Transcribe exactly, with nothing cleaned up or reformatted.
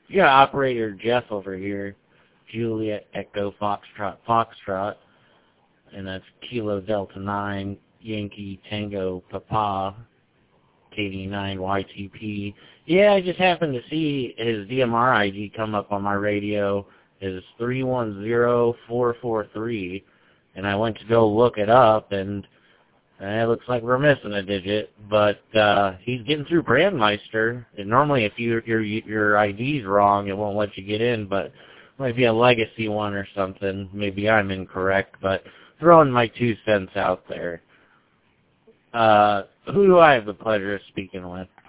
You got operator Jeff over here. Juliet Echo Foxtrot Foxtrot. And that's Kilo Delta nine, Yankee Tango Papa, K D nine Y T P. Yeah, I just happened to see his D M R I D come up on my radio. Is three one zero four four three. And I went to go look it up, and uh, it looks like we're missing a digit. But uh, he's getting through Brandmeister. And normally if you, your your I D's wrong, it won't let you get in, but it might be a legacy one or something. Maybe I'm incorrect, but throwing my two cents out there. Uh, who do I have the pleasure of speaking with?